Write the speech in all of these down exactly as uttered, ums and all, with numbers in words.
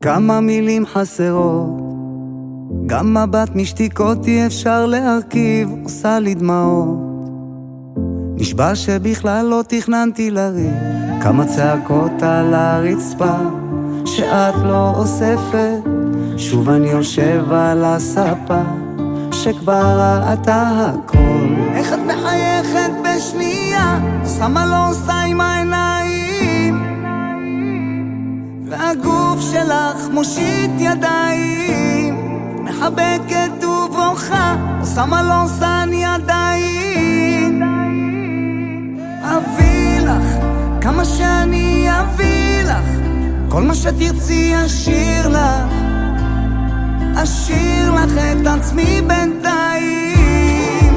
כמה מילים חסרות, גם מבט משתיקות אי אפשר להרכיב, עושה לי דמעות. נשבע שבכלל לא תכננתי לריב, כמה צעקות על הרצפה שאת לא אוספת. שוב אני יושב על הספה שכבר ראתה הכל. איך את מחייכת בשנייה, שמה לא עושה עם העיניים, והגוף שלך מושיט ידיים, מחבקת ובוכה, שמה לא עושה אני עדיין. אביא לך כמה שאני אביא לך, כל מה שתרצי אשיר לך, אשיר לך את עצמי בינתיים.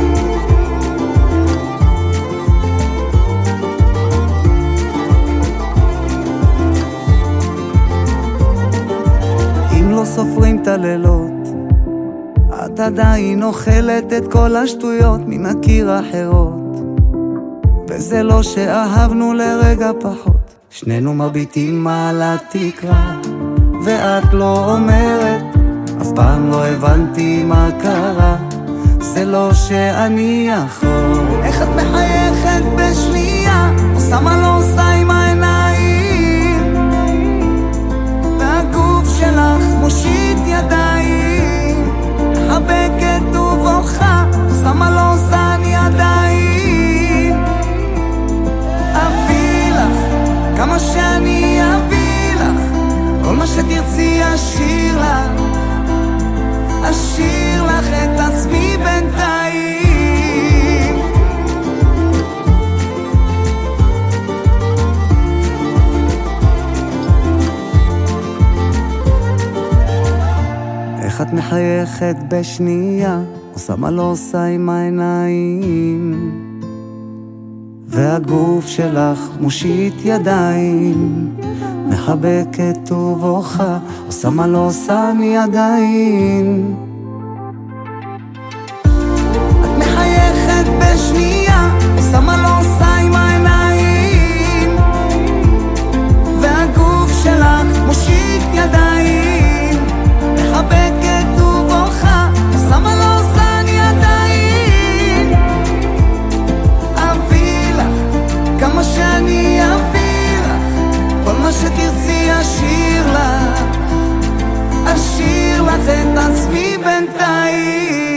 אם לא סופרים את הלילות, את עדיין אוכלת את כל השטויות ממכיר אחרות. וזה לא שאהבנו לרגע פחות, שנינו מביטים על התקרה, ואת לא אומרת, אף פעם לא הבנתי מה קרה. זה לא שאני יכול. איך את מחייכת בשנייה, שמה לא עושה עם העיניים, והגוף שלך מושיט ידיים, מחבקת ובוכה, שמה לא עושה אני עדיין. אביא לך כמה שאני אביא לך, כל מה שתרצי אשיר לך, אשיר לך את עצמי בינתיים. איך את מחייכת בשנייה, עושה מה לא עושה עם העיניים, והגוף שלך מושיט ידיים, מחבקת ובוכה, עושה מה לא עושה אני עדיין. את מחייכת בשנייה, עושה מה לא עושה עם העיניים, והגוף שלך מושיט ידיים, מחבקת ובוכה, עושה מה לא עושה אני עדיין. אביא לך כמה שאני אביא לך, כל מה שתרצי אשיר לך, אשיר לך את עצמי בינתיים.